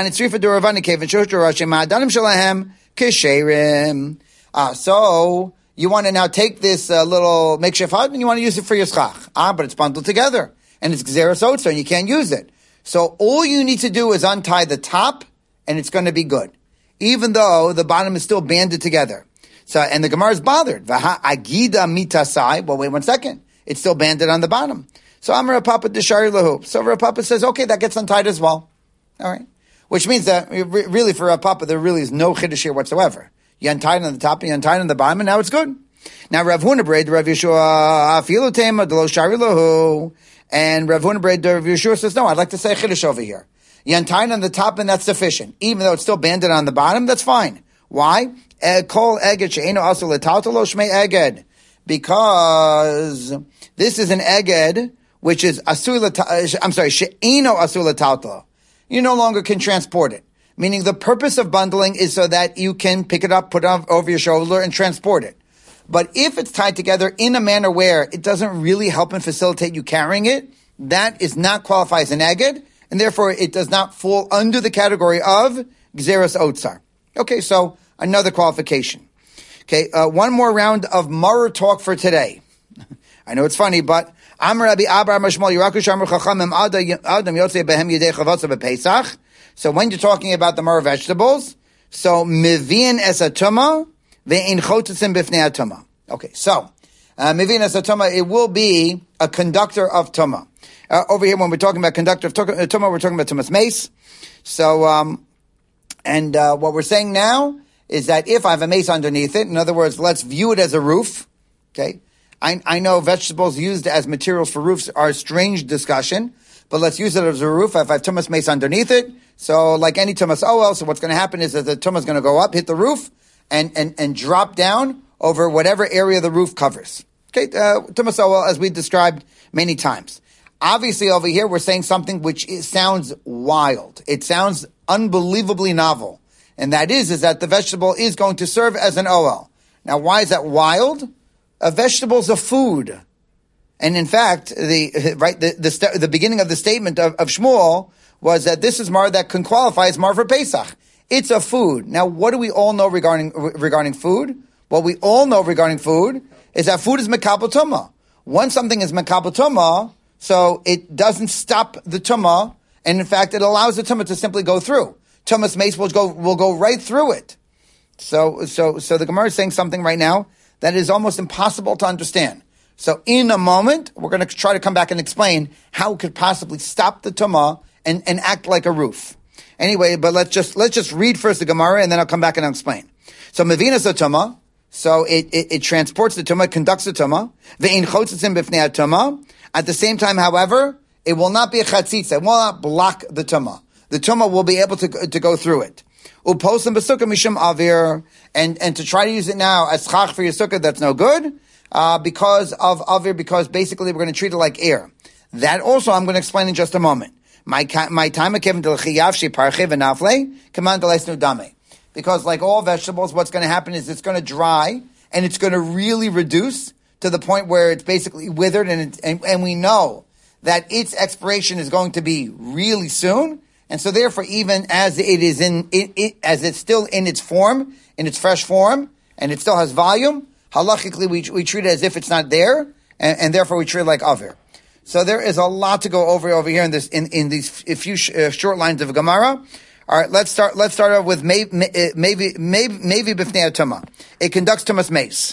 so you want to now take this little makeshift hut and you want to use it for your schach. But it's bundled together and it's Gzeras Otzer and you can't use it. So all you need to do is untie the top and it's going to be good, even though the bottom is still banded together. So, and the Gemara is bothered. Vaha agida mitasai. Well, wait 1 second. It's still banded on the bottom. So Amar Papa Deshari Lahu. So Rav Papa says, okay, that gets untied as well. All right. Which means that really for Rav Papa, there really is no chiddush here whatsoever. You untie it on the top, you untie it on the bottom, and now it's good. Now Rav Huna Braid, Rav Yeshua, Afilu Tema, Delo Shari Lahu. And Rav Huna Braid, Rav Yeshua says, no, I'd like to say chiddush over here. You untie it on the top, and that's sufficient. Even though it's still banded on the bottom, that's fine. Why? Kol eged she'eno asu l'tautalo shmei eged. Because this is an eged, which is she'eno asu l'tautalo. You no longer can transport it. Meaning the purpose of bundling is so that you can pick it up, put it over your shoulder, and transport it. But if it's tied together in a manner where it doesn't really help and facilitate you carrying it, that is not qualified as an eged, and therefore it does not fall under the category of Gzeras Otzer. Okay, so another qualification. Okay, one more round of Maror talk for today. I know it's funny, but Amar Rabbi Abba Mashmal Yiraku Shamar Chachamim Adam Yotzei Behem Yedei Chavotza BePesach. So when you're talking about the Maror vegetables, so Mivin Es Atuma Ve'in Chotetzim Bifnei Atuma. Okay, so Mivin Es Atuma, it will be a conductor of Tumah. Over here, when we're talking about conductor of Tumah, we're talking about Tumas mace. So, what we're saying now is that if I have a mace underneath it, in other words, let's view it as a roof. Okay, I know vegetables used as materials for roofs are a strange discussion, but let's use it as a roof. If I have Tumas mace underneath it, so like any Tumas OL, so what's going to happen is that the Tumah is going to go up, hit the roof, and drop down over whatever area the roof covers. Okay, Tumas OL, as we described many times. Obviously, over here, we're saying something which sounds wild. It sounds unbelievably novel. And that is that the vegetable is going to serve as an OL. Now, why is that wild? A vegetable's a food. And in fact, the beginning of the statement of Shmuel was that this is mar that can qualify as mar for Pesach. It's a food. Now, what do we all know regarding food? What we all know regarding food is that food is mekabel tumah. Once something is mekabel tumah, so it doesn't stop the tumah, and in fact, it allows the tumah to simply go through. Tumas mace will go right through it. So the Gemara is saying something right now that is almost impossible to understand. So in a moment, we're going to try to come back and explain how it could possibly stop the tumah and act like a roof. Anyway, but let's just read first the Gemara, and then I'll come back and I'll explain. So mevinas the tumah. So it transports the tumah, conducts the tumah. Ve'in chotzitzim b'fnei tumah. At the same time, however, it will not be a chatzitza. It will not block the tumah. The tumah will be able to go through it. Uposim b'sukkah mishum avir, and to try to use it now as chach for your sukkah, that's no good, because of avir, because basically we're going to treat it like air. That also I'm going to explain in just a moment. My time because like all vegetables, what's going to happen is it's going to dry and it's going to really reduce to the point where it's basically withered, and we know that its expiration is going to be really soon. And so therefore, even as it is as it's still in its form, in its fresh form, and it still has volume, halachically we treat it as if it's not there, and therefore we treat it like avir. So there is a lot to go over here in these few short lines of Gemara. All right, let's start off with maybe b'fnei tumah. It conducts tumas mace.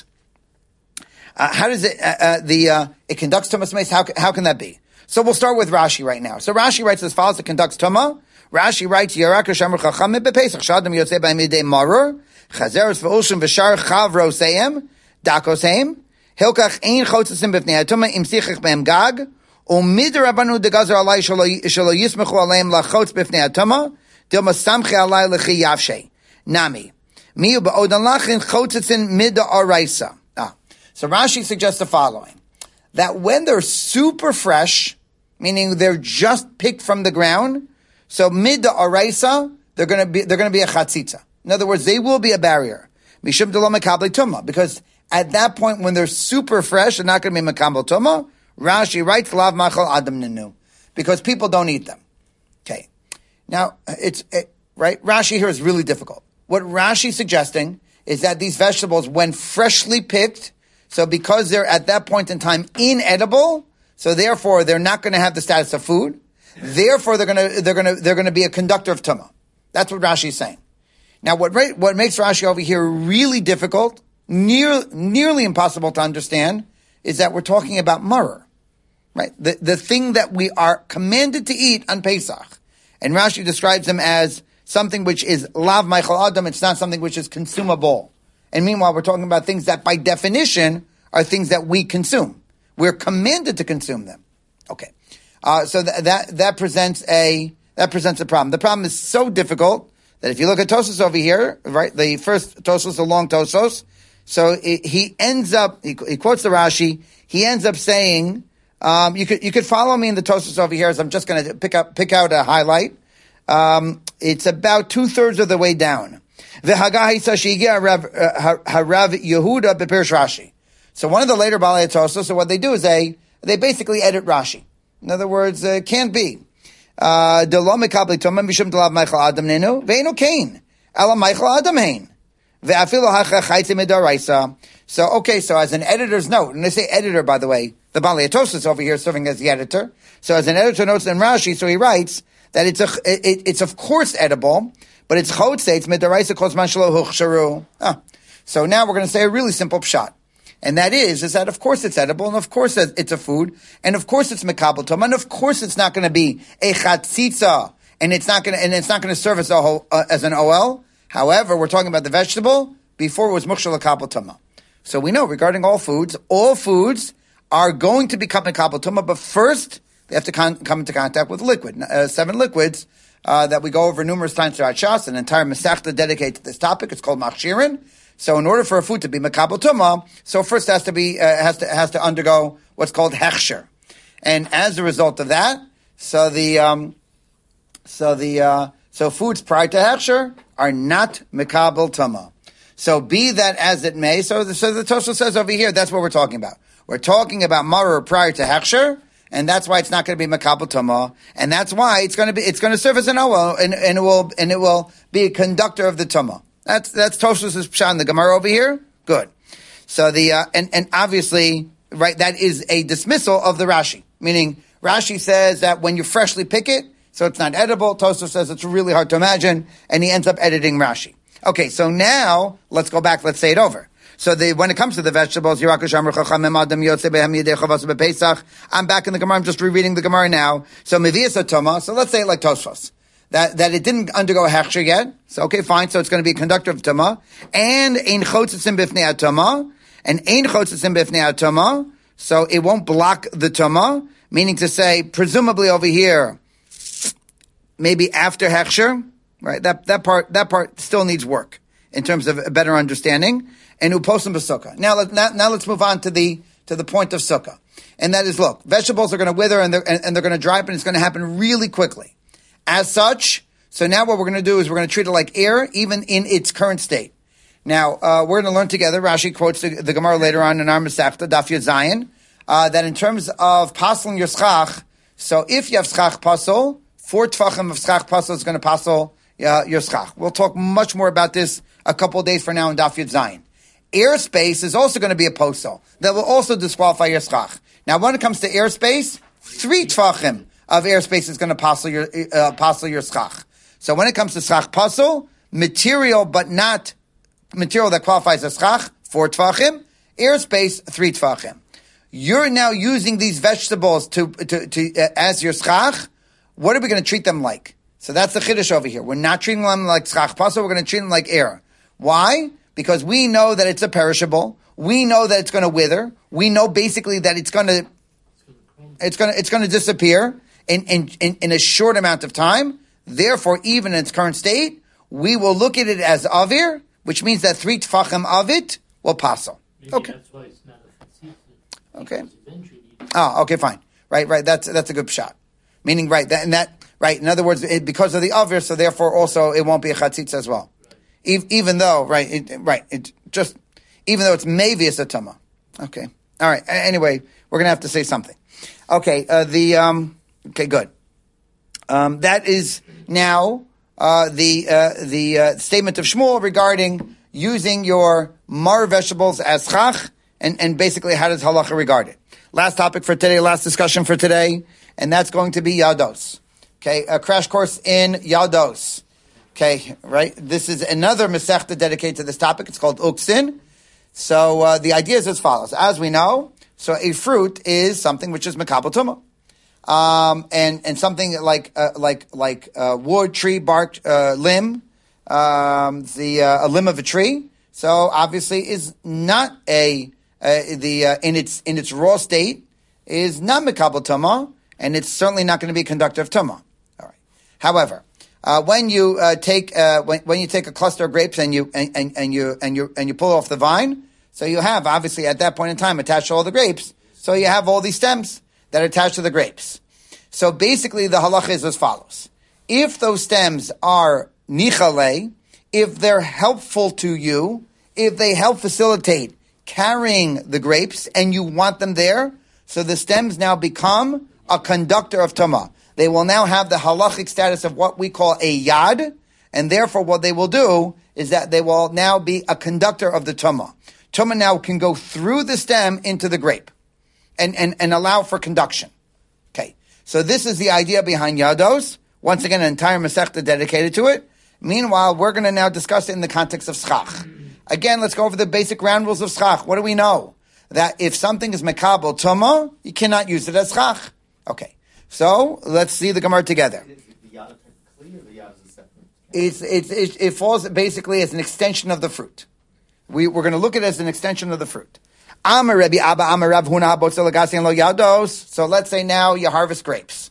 How does it? It conducts tumas mace. How can that be? So we'll start with Rashi right now. So Rashi writes as follows: it conducts tumah. Rashi writes, Yarak Hashem Chachamim b'Pesach Shadam Yotzei B'Midei Maror Chazeres v'Ushim v'Shar Chavro Seim Dakoseim Hilkach Ein Chotzesim b'Fnei Tumah Im Sichach B'Em Gag Umid Rabbanu Degazer Alai Shelo Yismechu Aleim Lachotz b'Fnei Tumah Dilma Samche Alai Lechi Yavshei Nami Miu Ba'odan Lachin Chotzesin Mida Araisa. So Rashi suggests the following: that when they're super fresh, meaning they're just picked from the ground, so mid the araisa, they're going to be a chatzitza. In other words, they will be a barrier. Mishum de lo mekabel tumah, because at that point when they're super fresh, they're not going to be mekabel tumah. Rashi writes lav machal adam nenu, because people don't eat them. Okay, now right. Rashi here is really difficult. What Rashi is suggesting is that these vegetables, when freshly picked, so because they're at that point in time inedible, so therefore they're not going to have the status of food. Therefore they're going to be a conductor of tumah. That's what Rashi is saying. Now what makes Rashi over here really difficult, nearly impossible to understand, is that we're talking about maror, right? The thing that we are commanded to eat on Pesach, and Rashi describes them as something which is lav meichel adam. It's not something which is consumable. And meanwhile, we're talking about things that by definition are things that we consume. We're commanded to consume them. Okay. So that presents a problem. The problem is so difficult that if you look at Tosos over here, right, the first Tosos, the long Tosos, so he ends up, he quotes the Rashi, he ends up saying, you could follow me in the Tosos over here, as I'm just going to pick out a highlight. It's about 2/3 of the way down. Harav Yehuda b'Pirish Rashi. So one of the later Balei Tosos, so what they do is they basically edit Rashi. In other words, it can't be. Delo mekabli tumah mishum delav meichel adam nenu ve'eno kain ela meichel adam hein ve'afilo hacha chaytze midaraisa. So okay, so as an editor's note, and I say editor, by the way, the Balei Tosos over here serving as the editor. So as an editor notes in Rashi, so he writes that it's of course edible, but it's chotze, it's midaraisa kol zman shelo huchsharu. So now we're going to say a really simple pshat. And that is that of course it's edible, and of course it's a food, and of course it's mekabel tuma, and of course it's not going to be a chatzitza, and it's not going to serve as as an OL. However, we're talking about the vegetable before it was mukshal mekabel tuma. So we know regarding all foods are going to become mekabel tuma, but first they have to come into contact with liquid. 7 liquids that we go over numerous times throughout Shas, an entire Masechta dedicated to this topic. It's called machshirin. So in order for a food to be mekabel tuma, so first it has to be has to undergo what's called hechsher, and as a result of that, so foods prior to hechsher are not mekabel tuma. So be that as it may, so the Tosha says over here, that's what we're talking about. We're talking about maror prior to hechsher, and that's why it's not going to be mekabel tuma, and that's why it's going to serve as an oel, and it will be a conductor of the tuma. That's Tosha's pshat in the Gemara over here. Good. So and obviously, right, that is a dismissal of the Rashi. Meaning, Rashi says that when you freshly pick it, so it's not edible. Tosha says it's really hard to imagine, and he ends up editing Rashi. Okay, so now, let's go back, let's say it over. So when it comes to the vegetables, I'm back in the Gemara, I'm just rereading the Gemara now. So Mevias Tuma, so let's say it like Tosfos. That it didn't undergo a hechsher yet. So okay, fine. So it's going to be a conductor of tuma, and ein chotzitzim bifnei atuma, and ein chotzitzim bifnei atuma. So it won't block the tuma, meaning to say, presumably over here, maybe after hechsher, right? That part still needs work in terms of a better understanding. And uposim b'sukkah. Now let's move on to the point of sukkah, and that is, look, vegetables are going to wither and they're going to dry up, and it's going to happen really quickly. As such, so now what we're going to do is we're going to treat it like air, even in its current state. Now, we're going to learn together, Rashi quotes the Gemara later on in our Masechta, Daf Yud Zayin, that in terms of pasling your schach, so if you have schach pasel, 4 tfachim of schach pasel is going to pasel your schach. We'll talk much more about this a couple of days from now in Daf Yud Zayin. Airspace is also going to be a posel that will also disqualify your schach. Now, when it comes to airspace, 3 tfachim of airspace is going to pasel your schach. So when it comes to schach pasel, material but not material that qualifies as schach, 4 tfachim, airspace 3 tfachim. You're now using these vegetables to as your schach. What are we going to treat them like? So that's the chiddush over here. We're not treating them like schach pasel. We're going to treat them like air. Why? Because we know that it's a perishable. We know that it's going to wither. We know basically that it's going to disappear in a short amount of time. Therefore, even in its current state, we will look at it as avir, which means that 3 tfachim of it will pasel. Okay. That's why it's not a chatzitza. Okay. Okay, fine. Right. That's a good pshat. Meaning, right, right. In other words, because of the avir, so therefore also it won't be a chatzitza as well. Right. Even though, even though it's mevius atama. Okay. All right. Anyway, we're gonna have to say something. Okay. Okay, good. That is now the statement of Shmuel regarding using your mar vegetables as chach, and basically how does halacha regard it. Last topic for today, last discussion for today, and that's going to be yados. Okay, a crash course in yados. Okay, right? This is another Masechta dedicated to this topic. It's called Uksin. So the idea is as follows. As we know, so a fruit is something which is mekabel tumah. And something like wood, tree, bark, limb, a limb of a tree. So obviously is not in its raw state is not mekabel tumah, and it's certainly not going to be a conductor of tumah. All right. However, when you take a cluster of grapes and you pull off the vine, so you have obviously at that point in time attached to all the grapes. So you have all these stems that are attached to the grapes. So basically the halacha is as follows. If those stems are nichale, if they're helpful to you, if they help facilitate carrying the grapes and you want them there, so the stems now become a conductor of tumah. They will now have the halachic status of what we call a yad, and therefore what they will do is that they will now be a conductor of the tumah. Tumah now can go through the stem into the grape and allow for conduction. Okay. So this is the idea behind yados. Once again, an entire Masechta dedicated to it. Meanwhile, we're going to now discuss it in the context of schach. Again, let's go over the basic ground rules of schach. What do we know? that if something is mekabel tuma, you cannot use it as chach. Okay, so let's see the Gemara together. Is the yad technically, or the yad is a separate? It falls basically as an extension of the fruit. We're going to look at it as an extension of the fruit. Amar Rebbe Abba Amar Rav Huna Botzeh Lagasi Lo Yados. So let's say now you harvest grapes,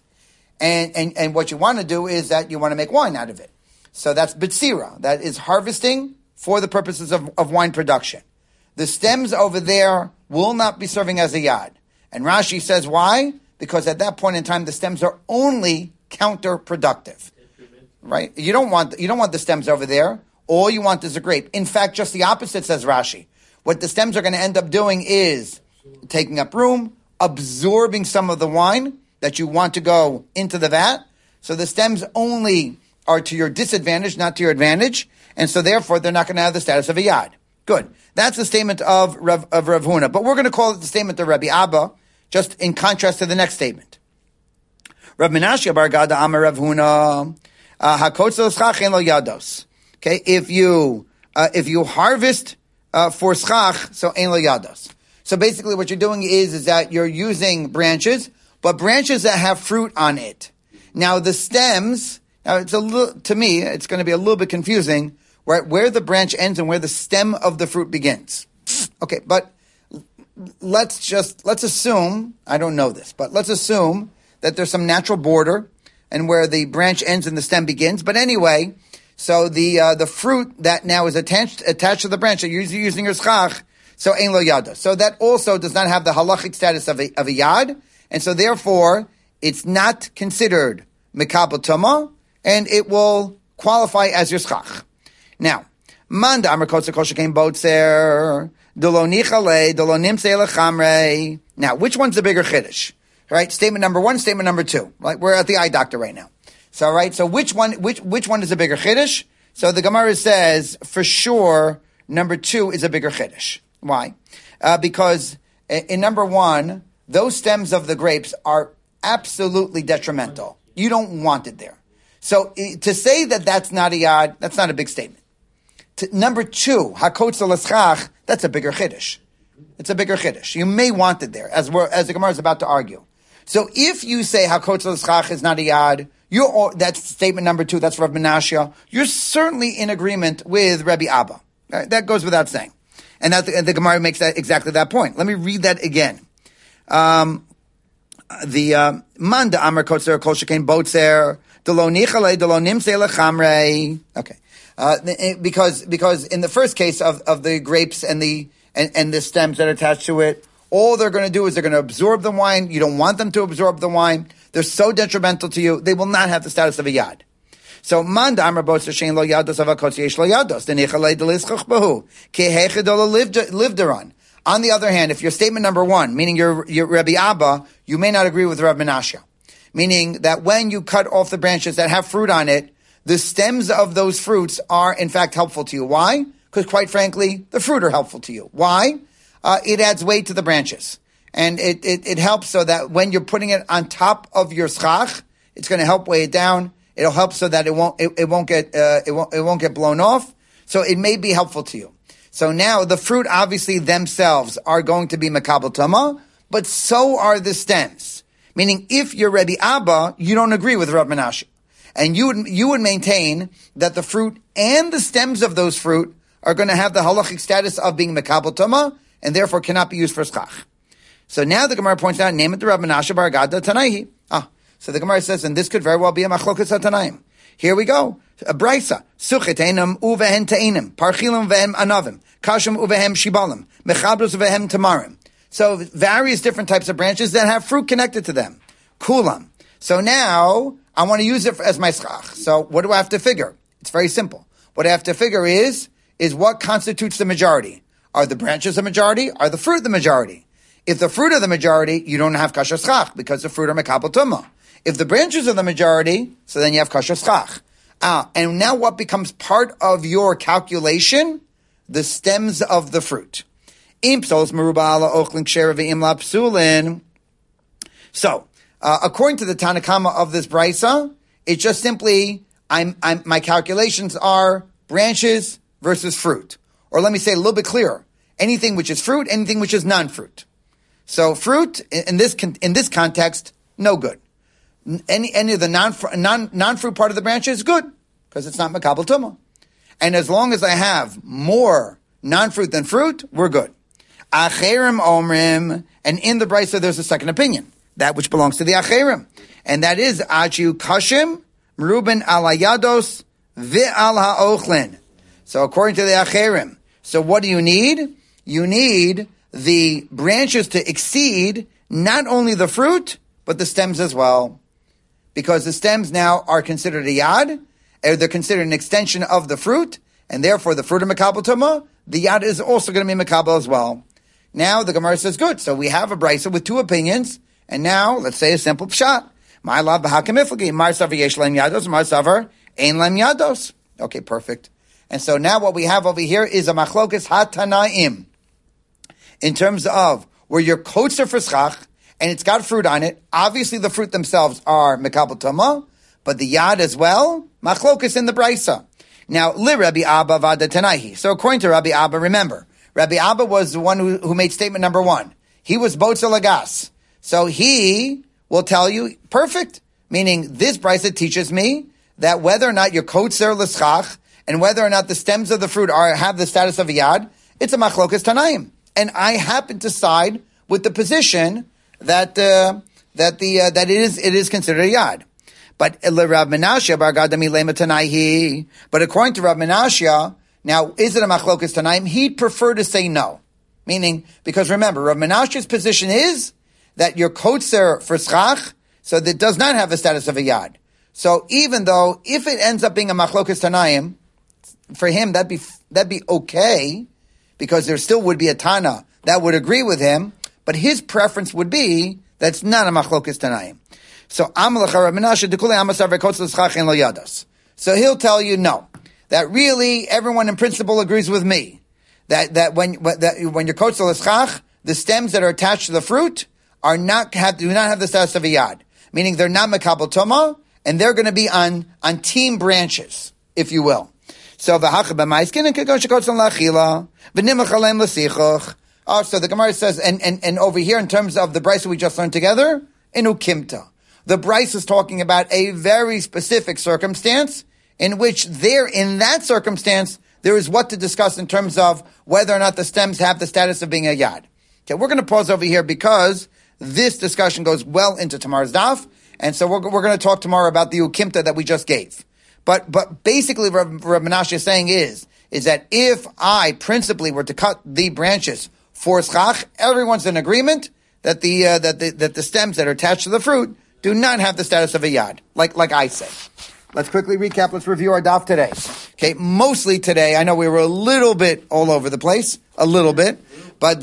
and what you want to do is that you want to make wine out of it. So that's Bitsira. That is harvesting for the purposes of wine production. The stems over there will not be serving as a yad. And Rashi says why? Because at that point in time, the stems are only counterproductive. Right? You don't want the stems over there. All you want is a grape. In fact, just the opposite, says Rashi. What the stems are going to end up doing is taking up room, absorbing some of the wine that you want to go into the vat. So the stems only are to your disadvantage, not to your advantage, and so therefore they're not going to have the status of a yad. Good. That's the statement of Rav Huna. But we're going to call it the statement of Rabbi Abba, just in contrast to the next statement. Rav Menashe bar Gada Amar Rav Huna, hakotzel schach en lo yados. Okay, if you harvest for schach, so en lo yados. So basically what you're doing is that you're using branches, but branches that have fruit on it. Now the stems, it's to me, it's going to be a little bit confusing, right? Where the branch ends and where the stem of the fruit begins. Okay, but let's assume, I don't know this, but let's assume that there's some natural border and where the branch ends and the stem begins. But anyway, so the fruit that now is attached to the branch that you're using your schach, so ein lo yada. So that also does not have the halachic status of a yad, and so therefore it's not considered mekabel tuma, and it will qualify as your schach. Now, manda amar kotzer kol shekain botzer delo nichale delo nimtzei lechamrei. Now, which one's the bigger chiddush? Right, statement number one, statement number two. Right, we're at the eye doctor right now. So, right, so which one is a bigger chiddush? So the Gemara says for sure number two is a bigger chiddush. Why? Because in number one, those stems of the grapes are absolutely detrimental. You don't want it there. So to say that that's not a yad, that's not a big statement. Number two, hakotzel eschach, that's a bigger chiddush. It's a bigger chiddush. You may want it there, as the Gemara is about to argue. So if you say hakotzel eschach is not a yad, that's statement number two. That's Rav Menashe. You're certainly in agreement with Rabbi Abba. Right? That goes without saying, and the Gemara makes that exactly that point. Let me read that again. The manda amar kotzer kol shekain botzer delo nichale delo nimtzei lechamrei. Okay, because in the first case of the grapes and the stems that are attached to it, all they're going to do is they're going to absorb the wine. You don't want them to absorb the wine. They're so detrimental to you. They will not have the status of a yad. So, manda amar botzer shein lo yados avakotz yesh lo yados denichale delischach bahu ki hechedol livderon. On the other hand, if your statement number one, meaning your Rabbi Abba, you may not agree with Rav Menashe, meaning that when you cut off the branches that have fruit on it, the stems of those fruits are in fact helpful to you. Why? Because quite frankly, the fruit are helpful to you. Why? It adds weight to the branches, and it helps so that when you're putting it on top of your schach, it's going to help weigh it down. It'll help so that it won't get blown off. So it may be helpful to you. So now the fruit obviously themselves are going to be mekabel tama, but so are the stems. Meaning, if you're Rebbe Abba, you don't agree with Rav Menashe, and you would maintain that the fruit and the stems of those fruit are going to have the halachic status of being mekabel tama, and therefore cannot be used for schach. So now the Gemara points out, name it the Rav Menashe bar Gada Tanaihi. So the Gemara says, and this could very well be a machlokas hatanaim. Here we go. A brisa. Suchet einam uvehen te'inim. Parchilim vehem anavim. Kashim uvehem shibalim. Mechabrus uvehem tamarim. So various different types of branches that have fruit connected to them. Kulam. So now I want to use it as my schach. So what do I have to figure? It's very simple. What I have to figure is what constitutes the majority. Are the branches the majority? Are the fruit the majority? If the fruit are the majority, you don't have kasher schach because the fruit are mekabel tumah. If the branches are the majority, so then you have kasher schach. And now what becomes part of your calculation? The stems of the fruit. So, according to the Tanakama of this brisa, it's just simply, my calculations are branches versus fruit. Or let me say it a little bit clearer. anything which is fruit, anything which is non-fruit. So fruit, in this context, no good. Any of the non-fruit part of the branch is good, because it's not makabel tumah. And as long as I have more non-fruit than fruit, we're good. Acherim omrim, and in the brisa there's a second opinion, that which belongs to the acherim, and that is achu kashim meruben al hayados ve'al ha'ochlin. So according to the acherim, so what do you need? You need the branches to exceed not only the fruit, but the stems as well. Because the stems now are considered a yad, or they're considered an extension of the fruit, and therefore the fruit of makabel tumah, the yad is also going to be makabel as well. Now the Gemara says, good, so we have a brisa with two opinions, and now let's say a simple pshat. My love b'hakamiflagi, mar savar yesh lem yados, mar savar ein lem yados. Okay, perfect. And so now what we have over here is a machlokas hatanaim. In terms of where your coats are for schach, and it's got fruit on it, obviously the fruit themselves are makabel tumah, but the yad as well, machlokas in the brisa. Now, li Rabbi Abba vada tanahi. So according to Rabbi Abba, remember, Rabbi Abba was the one who made statement number one. He was botza lagas. So he will tell you, perfect. Meaning, this brisa teaches me that whether or not your coats are l'schach, and whether or not the stems of the fruit have the status of a yad, it's a machlokas tanaim. And I happen to side with the position that it is considered a yad. But Rav Menashe bar Gadami lema tanaihi. But according to Rav Menashe, now is it a machlokas tanaim? He'd prefer to say no, meaning because remember Rav Menashe's position is that your kotzer for schach, so that does not have the status of a yad. So even though if it ends up being a machlokas tanaim, for him that'd be okay, because there still would be a Tana that would agree with him, but his preference would be that's not a machlokas tanaim. So So he'll tell you no, that really everyone in principle agrees with me that when your coats are l'schach, the stems that are attached to the fruit do not have the status of a yad, meaning they're not makabel tumah, and they're going to be on team branches, if you will. So so the Gemara says, and over here in terms of the brisa we just learned together, in ukimta. The brisa is talking about a very specific circumstance in which in that circumstance, there is what to discuss in terms of whether or not the stems have the status of being a yad. Okay, we're going to pause over here because this discussion goes well into tomorrow's daf, and so we're going to talk tomorrow about the ukimta that we just gave. But basically what Rav Menashe is saying is that if I principally were to cut the branches for schach, everyone's in agreement that the stems that are attached to the fruit do not have the status of a yad, like I said. Let's quickly recap. Let's review our daf today. Okay, mostly today, I know we were a little bit all over the place, a little bit, but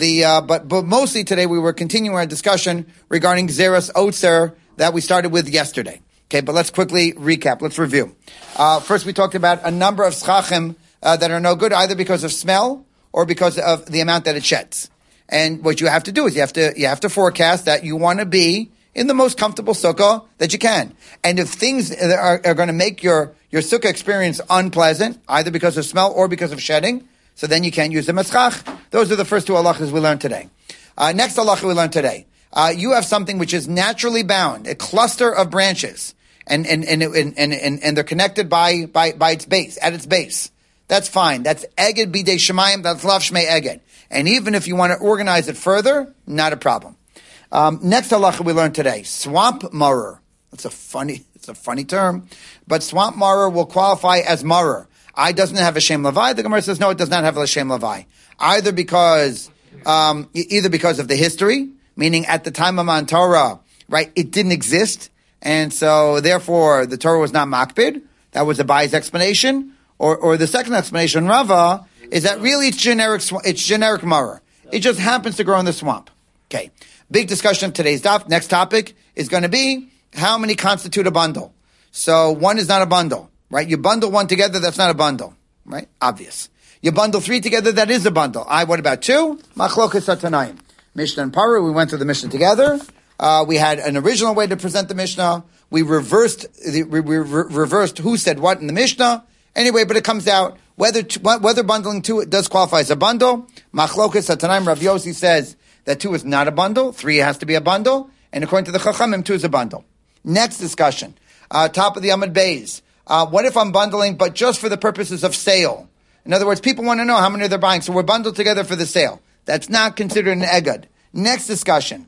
mostly today we were continuing our discussion regarding Xeris Otzer that we started with yesterday. Okay, but let's quickly recap. Let's review. First, we talked about a number of schachim that are no good, either because of smell or because of the amount that it sheds. And what you have to do is you have to forecast that you want to be in the most comfortable sukkah that you can. And if things are going to make your sukkah experience unpleasant, either because of smell or because of shedding, so then you can't use the meschach. Those are the first two halachas we learned today. Next halacha we learned today. You have something which is naturally bound, a cluster of branches, and they're connected by its base, at its base. That's fine. That's eged bidei shemayim. That's lav shmei eged. And even if you want to organize it further, not a problem. Next halacha we learned today, swamp maror. It's a funny term, but swamp maror will qualify as maror. Doesn't have a shem levai. The Gemara says no, it does not have a shem levai. Either because of the history, meaning at the time of Matan Torah, right, it didn't exist, and so therefore the Torah was not makbid. That was Abai's explanation, or the second explanation, Rava, is that really it's generic maror. It just happens to grow in the swamp. Okay. Big discussion of today's daf. Next topic is going to be how many constitute a bundle. So one is not a bundle, right? You bundle one together, that's not a bundle, right? Obvious. You bundle three together, that is a bundle. What about two? Machlokas hatanayim. Mishnah and Paru, we went through the Mishnah together. We had an original way to present the Mishnah. We reversed who said what in the Mishnah. Anyway, but it comes out Whether bundling two does qualify as a bundle. Machlokas Hatanaim Rav Yossi says that two is not a bundle. Three has to be a bundle. And according to the Chachamim, two is a bundle. Next discussion. Top of the Amud Beis. What if I'm bundling, but just for the purposes of sale? In other words, people want to know how many they're buying, so we're bundled together for the sale. That's not considered an egad. Next discussion.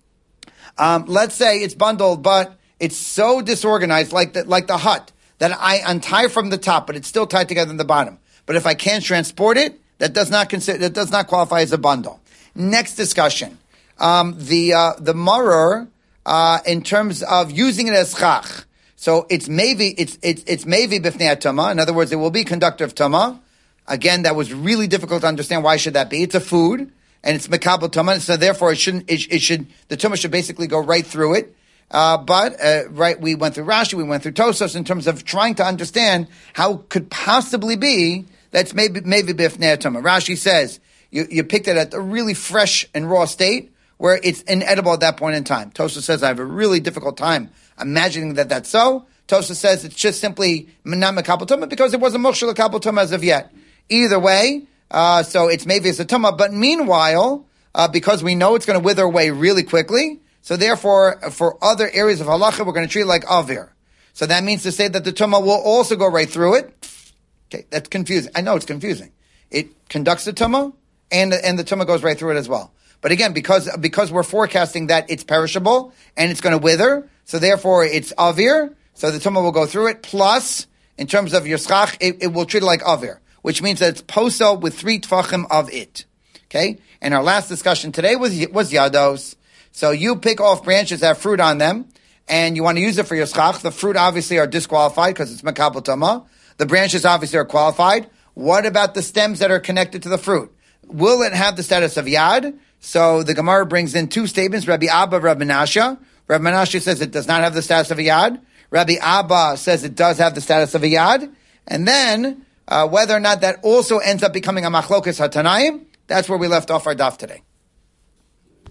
Let's say it's bundled, but it's so disorganized, like the hut, that I untie from the top, but it's still tied together in the bottom. But if I can't transport it, that does not qualify as a bundle. Next discussion. The maror, in terms of using it as chach. So it's maybe b'fnei tuma. In other words, it will be conductor of tuma. Again, that was really difficult to understand. Why should that be? It's a food, and it's mekabel tuma, so therefore the tuma should basically go right through it. But we went through Rashi, we went through Tosafos in terms of trying to understand how could possibly be that's maybe b'fnei tuma. Rashi says you picked it at a really fresh and raw state where it's inedible at that point in time. Tosafos says I have a really difficult time imagining that that's so. Tosafos says it's just simply not mekabel tuma because it wasn't mokshe l'kabel tuma as of yet. Either way, so it's maybe it's a tuma. But meanwhile, because we know it's going to wither away really quickly. So therefore, for other areas of halacha, we're going to treat it like avir. So that means to say that the tumah will also go right through it. Okay, that's confusing. I know it's confusing. It conducts the tumah, and the tumah goes right through it as well. But again, because we're forecasting that it's perishable and it's going to wither, so therefore it's avir. So the tumah will go through it. Plus, in terms of your schach, it will treat it like avir, which means that it's posel with 3 tfachim of it. Okay, and our last discussion today was yados. So you pick off branches that have fruit on them, and you want to use it for your schach. The fruit obviously are disqualified because it's mekabel tama. The branches obviously are qualified. What about the stems that are connected to the fruit? Will it have the status of yad? So the Gemara brings in 2 statements, Rabbi Abba, Rabbi Menashe. Rabbi Menashe says it does not have the status of a yad. Rabbi Abba says it does have the status of a yad. And then, whether or not that also ends up becoming a machlokas hatanaim, that's where we left off our daf today.